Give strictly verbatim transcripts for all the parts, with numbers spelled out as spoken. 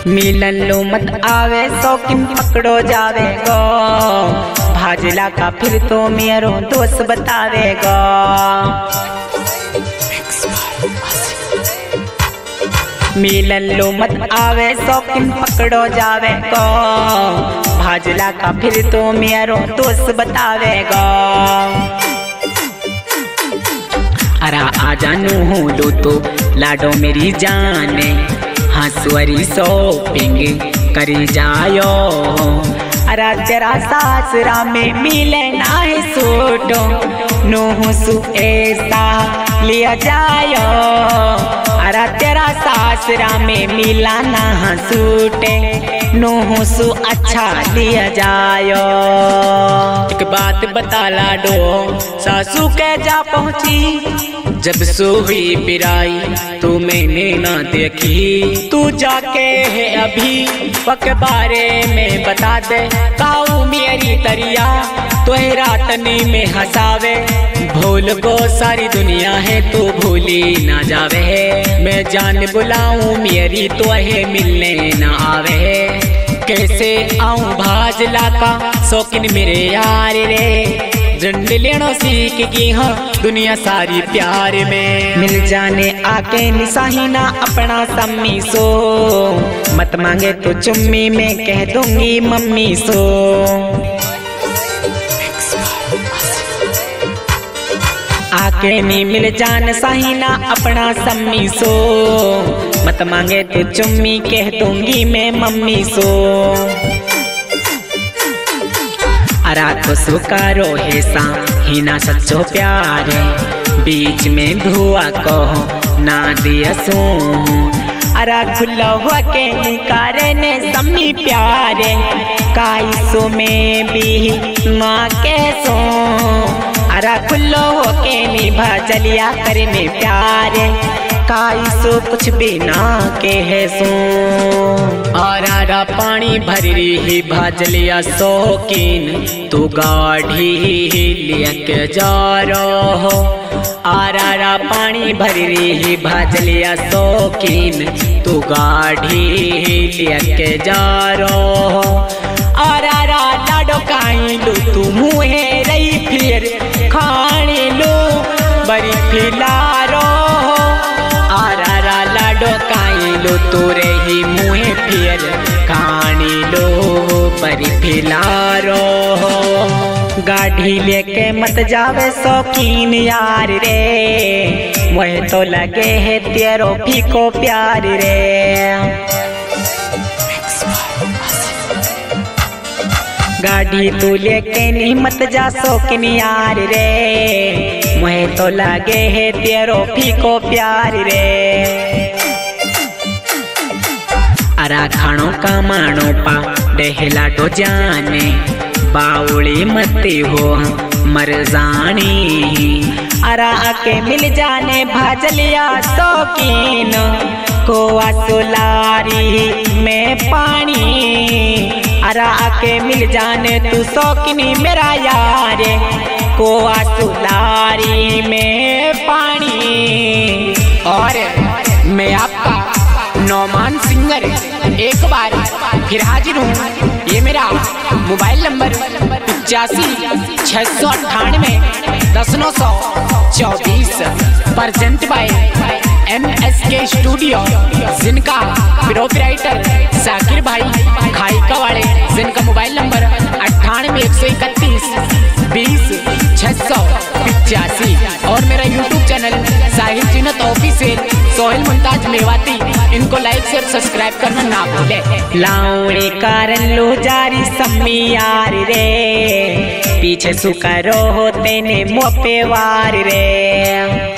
मिलन लो मत आवे शौकीन पकड़ो जावे गो, भाजला का फिर तो मेरो दोस्त बतावे गो। मिलन लो मत आवे शौकीन पकड़ो जावे गो, भाजला का फिर तो मेरो दोस्त बतावे गो। अरा आ जानू हूँ लो तो लाडो मेरी जाने, हंसवरी शॉपिंग करी जायो। अरा तेरा सासरा में मिले ना है सूटो, नूह सु ऐसा लिया जायो। अरा तेरा सासरा में मिला ना सूटे, नूह सु अच्छा लिया जायो। एक बात बता लाडो सासू के जा पहुंची, जब सो हुई पिराई तो मैंने ना देखी। तू जाके है अभी पक बारे में बता दे, काऊ मेरी तरिया तो है रातनी में हंसावे। भूल को सारी दुनिया है तो भूली ना जावे, मैं जान बुलाऊं मेरी तो है मिलने ना आवे। कैसे आऊं भाजला का शौकीन मेरे यार रे, झंड लेनो सीख गई हाँ दुनिया सारी प्यार में। मिल जाने आके निसाही ना अपना सम्मी सो, मत मांगे तो चुम्मी में कह दूंगी मम्मी सो। आके नी मिल जान साही ना अपना सम्मी सो, मत मांगे तो चुम्मी कह दूंगी मैं मम्मी सो। अरा तो सुकारो है सा ही ना सच्चो प्यारे, बीच में धुआ को ना दिया सो। अरा खुला हुआ के निकारे ने सम्मी प्यारे, काई सो में भी माँ के सो। अरा खुलो हो के निभा जलिया करने प्यारे, काई सो कुछ भी ना के है सो। और आरा पानी भर रही भाजलिया शौकीन, तू गाढ़ी लेके जा रहो। आरा पानी भर रही भाजलिया शौकीन, तू गाढ़ी लेके जा रहो। और आरा लाडो काई लो तू मुहे रही फिर खाने लो बड़ी फिलारो। आरा लाडो काई लो तो रही मुहे फिर खाने लो बड़ी फिलारो। गाड़ी लेके मत जावे शौकीन यार रे, वह तो लगे है तेरो फीको प्यार रे। गाड़ी तू लेके नहीं मत जा शौकीन यार रे, मुहे तो लगे है तेरो फीको प्यार रे। अरा खानो का मानो पा डेहला डो जाने, बाउली मती हो मर जानी। अरा आके मिल जाने भाजलिया शौकीन, कोआ सोलारी में पानी। अरा आके मिल जाने तू शौकीनी मेरा यार, कोआ सोलारी में पानी। और मैं आपका नौमान सिंगर एक बार फिर हाजिर हूँ। ये मेरा मोबाइल नंबर पचासी छः सौ अट्ठानवे दस नौ सौ चौबीस, present by M S K studio, जिनका प्रोपराइटर साकिर भाई खाइका वाले, जिनका मोबाइल नंबर अट्ठानवे एक सौ इकतीस बीस छः सौ पिचासी। और मेरा YouTube channel Sahil Zeenat official Sohail Mumtaz Mewati, इनको लाइक शेयर सब्सक्राइब करना ना भूले। लाउड़ी कारण लो जारी सम्मी यार रे, पीछे सुकरो होते ने मोपे वार रे।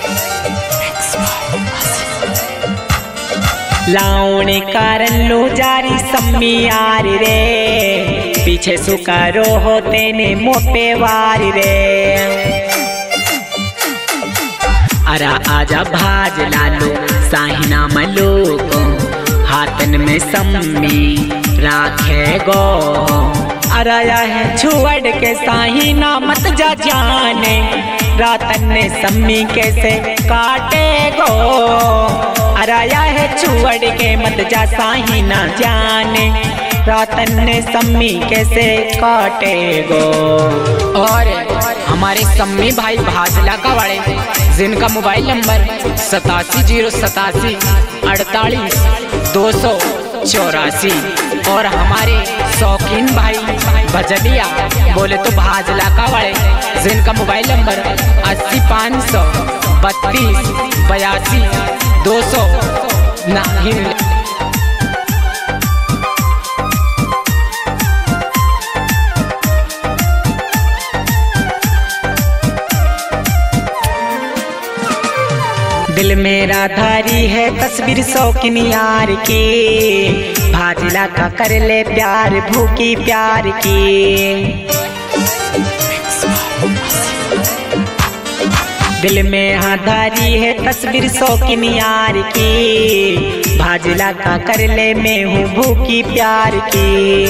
लाउड़ी कारण लो जारी सम्मी यार रे, पीछे सुकरो होते ने मोपे वार रे। अरा आजा भाज लालो साहिना मलोको, हाथन में सम्मी राखे गो। अराया है छुअड़ के साही ना मत जा जाने, रातन ने सम्मी कैसे काटे गो। अराया है छुअड़ के मत जा साही ना जाने, रातन ने सम्मी कैसे काटे गो। और हमारे सम्मी भाई भाजला का वाले जिनका मोबाइल नंबर सतासी जीरो सतासी अड़तालीस दो सौ चौरासी, और हमारे शौकीन भाई भजलिया बोले तो भाजला का वाले जिनका मोबाइल नंबर अस्सी पाँच सौ बत्तीस बयासी दो सौ नहीं। दिल मेरा धारी है तस्वीर शौकीन यार की, भाजला का कर ले प्यार भूखी प्यार की। दिल में धारी है तस्वीर शौकीन यार की, भाजला का कर ले मैं हूँ भूखी प्यार की।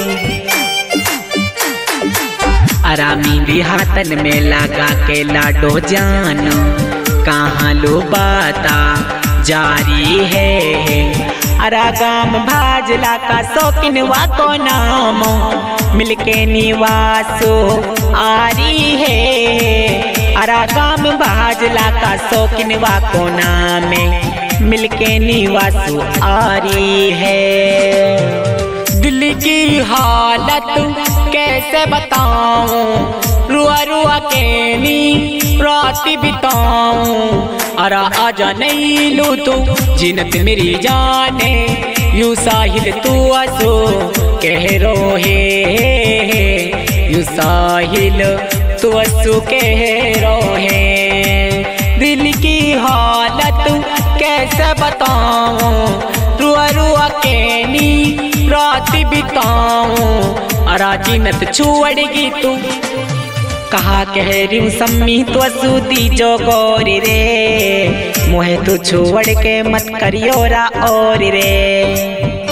आरामी भी हाथन में लगा के लाडो जानो, कहाँ लो बाता जारी है। अरा गाम भाजला का शौकीन वा को नाम, मिलके निवासो आरी है। अरा गाम भाजला का शौकीन वा को नाम, मिलके निवासो आरी है। दिल की हालत कैसे बताऊं, रुआ रुआ के नी राती बिताऊं। अरा आजा नहीं लो तू जिनत मेरी जाने, यू साहिल तू आसो कह रो है, यू साहिल तू आसो कह रो है। दिल की हालत कैसे बताऊं, रुआ रुआ के नी राती बिताऊं। अरा जिनत छुअड़गी तू कहा कह रही हूँ सम्मी तो सूदी जो गोरी रे, मोहे तू छुअड़ के मत करियो रा और रे।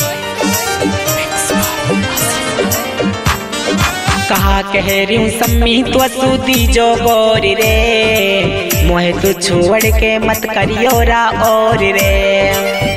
कहा कह रही हूँ सम्मी तो सूदी जो गोरी रे, मोहे तू छुअड़ के मत करियो रा और रे।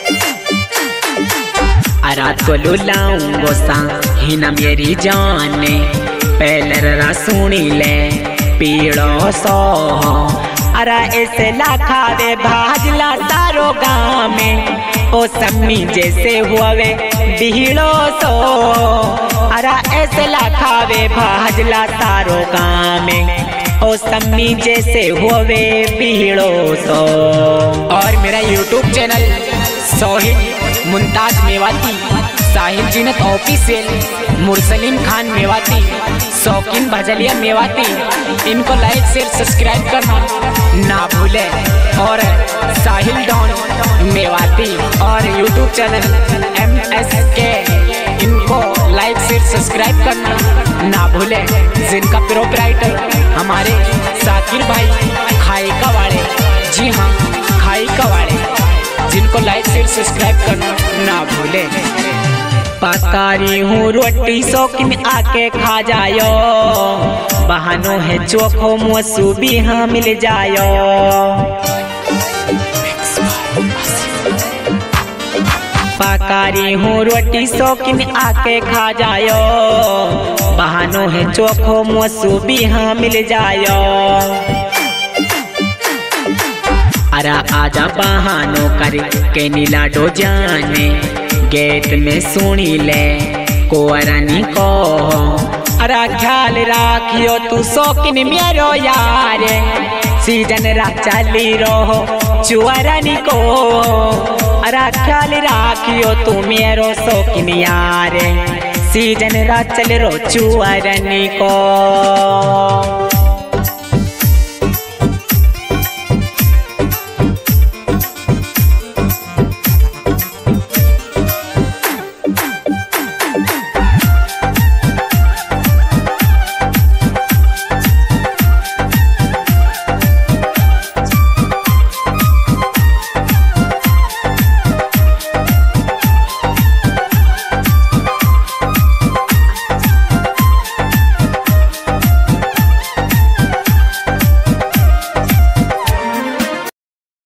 रात को लुलाऊंगो सा ही न मेरी जाने, पहले सुनी ले पीड़ो सो। अरा ऐसे लाखा वे भाजला सारो गाँव में, ओ सम्मी जैसे हुए बिहड़ो सो। अरा ऐसे लाखा वे भाजला सारो गाँव में, ओ सम्मी जैसे हुए बिहड़ो सो। और मेरा YouTube channel Sohil Mumtaz Mewati, Sahil Zeenat official, Mursaleem Khan Mewati, Shaukeen Bhajliya Mewati, इनको लाइक शेयर सब्सक्राइब करना ना भूले। और साहिल डॉन मेवाती और यूट्यूब चैनल एम एस के, इनको लाइक शेयर सब्सक्राइब करना ना भूले, जिनका प्रोपराइटर हमारे साकिर भाई खाई का वाड़े। जी हाँ, खाई का वाड़े, जिनको लाइक शेयर सब्सक्राइब करना ना भूले। पकारी हूँ रोटी शौकीन आके खा जायो, बहानो है चोखो मुसू भी हाँ मिल जायो। पकारी हूँ रोटी शौकीन आके खा जायो, बहानो है चोखो मुसू भी हाँ मिल जायो। अरा आजा बहानो कर के नीला डो जाने, गेट में सुनी ले कोरनी को। अरा ख्याल राखियो तू शौकीन मेरो यार, सीजन रा चली रहो चुअरनी को। अरा ख्याल राखियो तू मेरो शौकीन यार, सीजन रा चल रो चुअरनी को।